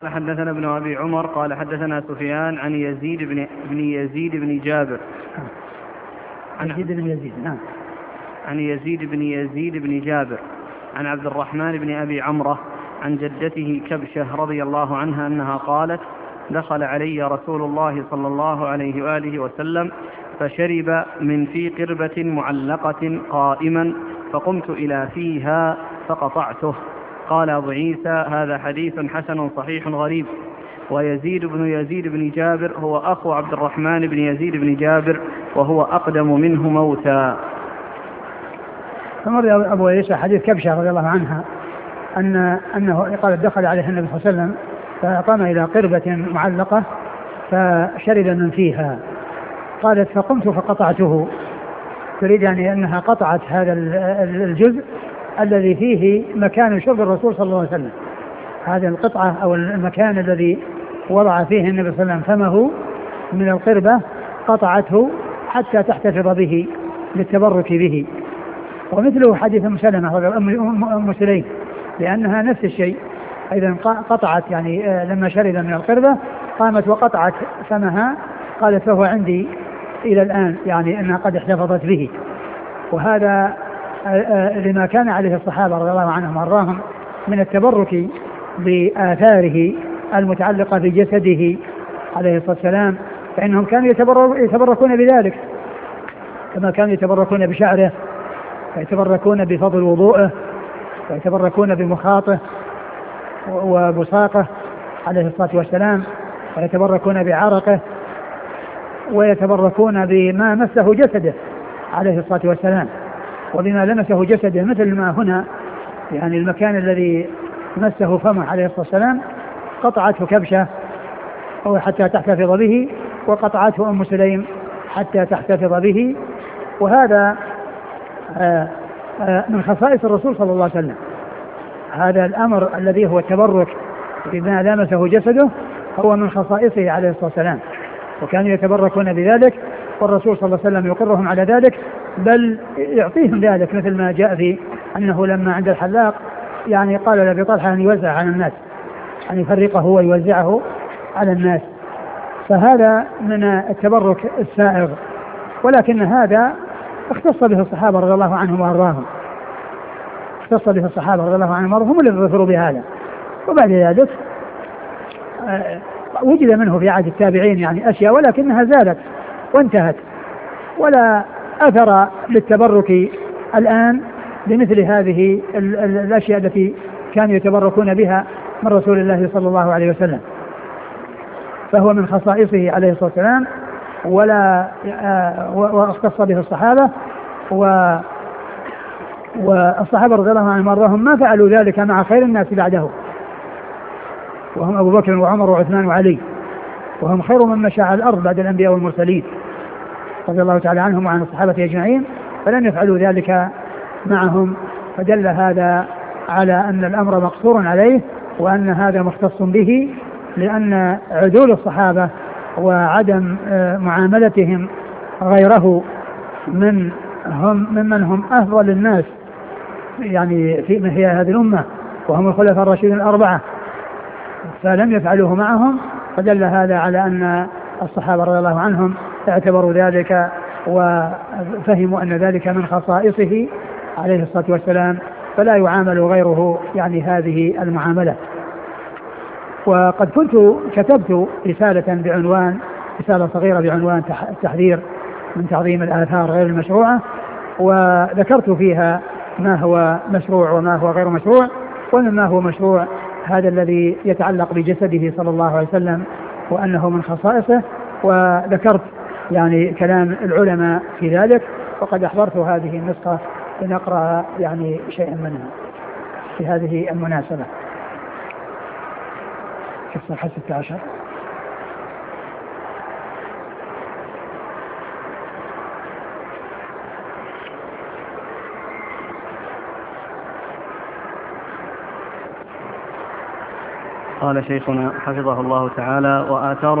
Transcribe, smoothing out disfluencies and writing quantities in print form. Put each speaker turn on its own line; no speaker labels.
حدثنا ابن أبي عمر قال حدثنا سفيان عن يزيد بن جابر عن يزيد بن جابر عن عبد الرحمن بن أبي عمرة عن جدته كبشة رضي الله عنها أنها قالت: دخل علي رسول الله صلى الله عليه وآله وسلم فشرب من في قربة معلقة قائما فقمت إلى فيها فقطعته. قال أبو عيسى: هذا حديث حسن صحيح غريب. ويزيد بن جابر هو أخو عبد الرحمن بن يزيد بن جابر وهو أقدم منه موتا.
فمر أبو عيسى حديث كبشة رضي الله عنها أنه قال: دخل عليه النبي صلى الله عليه وسلم فقام إلى قربة معلقة فشرب من فيها. قالت: فقمت فقطعته، تريد يعني أنها قطعت هذا الجزء الذي فيه مكان شرب الرسول صلى الله عليه وسلم، هذه القطعة أو المكان الذي وضع فيه النبي صلى الله عليه وسلم فمه من القربة قطعته حتى تحتفظ به للتبرك به. ومثله حديث أم سليم لأنها نفس الشيء، أيضا قطعت يعني لما شرب من القربة قامت وقطعت فمها، قالت: فهو عندي إلى الآن، يعني أنها قد احتفظت به. وهذا لما كان عليه الصحابة رضي الله عنهم وارضاهم من التبرك بآثاره المتعلقة بجسده عليه الصلاة والسلام، فإنهم كانوا يتبركون بذلك كما كانوا يتبركون بشعره، ويتبركون بفضل وضوءه، ويتبركون بمخاطه وبصاقه عليه الصلاة والسلام، ويتبركون بعرقه، ويتبركون بما مسه جسده عليه الصلاة والسلام وبما لمسه جسده، مثل ما هنا يعني المكان الذي مسه فمه عليه الصلاة والسلام قطعته كبشة حتى تحتفظ به، وقطعته أم سليم حتى تحتفظ به. وهذا من خصائص الرسول صلى الله عليه وسلم، هذا الأمر الذي هو التبرك بما لمسه جسده هو من خصائصه عليه الصلاة والسلام، وكانوا يتبركون بذلك، والرسول صلى الله عليه وسلم يقرهم على ذلك، بل يعطيهم ذلك، مثل ما جاء في أنه لما عند الحلاق يعني قال لأبي طلحة أن يوزع على الناس، أن يفرقه ويوزعه على الناس. فهذا من التبرك السائغ، ولكن هذا اختص به الصحابة رضي الله عنهم وارضاهم، اختص به الصحابة رضي الله عنهم وارضاهم، هم اللي ظفروا بهذا. وبعد ذلك وجد منه في عهد التابعين يعني أشياء، ولكنها زالت وانتهت، ولا أثر للتبرك الآن بمثل هذه الأشياء التي كانوا يتبركون بها من رسول الله صلى الله عليه وسلم. فهو من خصائصه عليه الصلاة والسلام، واختص به الصحابة، والصحابة رضي الله عنهم وارضاهم ما فعلوا ذلك مع خير الناس بعده، وهم أبو بكر وعمر وعثمان وعلي، وهم خير من مشى على الأرض بعد الأنبياء والمرسلين رضي الله تعالى عنهم وعن الصحابة أجمعين، فلم يفعلوا ذلك معهم. فدل هذا على أن الأمر مقصور عليه، وأن هذا مختص به، لأن عدول الصحابة وعدم معاملتهم غيره ممن هم أفضل الناس يعني في هذه الأمة، وهم الخلفاء الراشدين الأربعة، فلم يفعلوه معهم، فدل هذا على أن الصحابة رضي الله عنهم اعتبروا ذلك وفهموا أن ذلك من خصائصه عليه الصلاة والسلام، فلا يعامل غيره يعني هذه المعاملة. وقد كنت كتبت رسالة صغيرة بعنوان التحذير من تعظيم الآثار غير المشروعة، وذكرت فيها ما هو مشروع وما هو غير مشروع، ومما هو مشروع هذا الذي يتعلق بجسده صلى الله عليه وسلم وأنه من خصائصه، وذكرت يعني كلام العلماء في ذلك، وقد أحضرت هذه النسخة لنقرأ يعني شيئا منها في هذه المناسبة. في الصفحة 16.
قال شيخنا حفظه الله تعالى: وآثار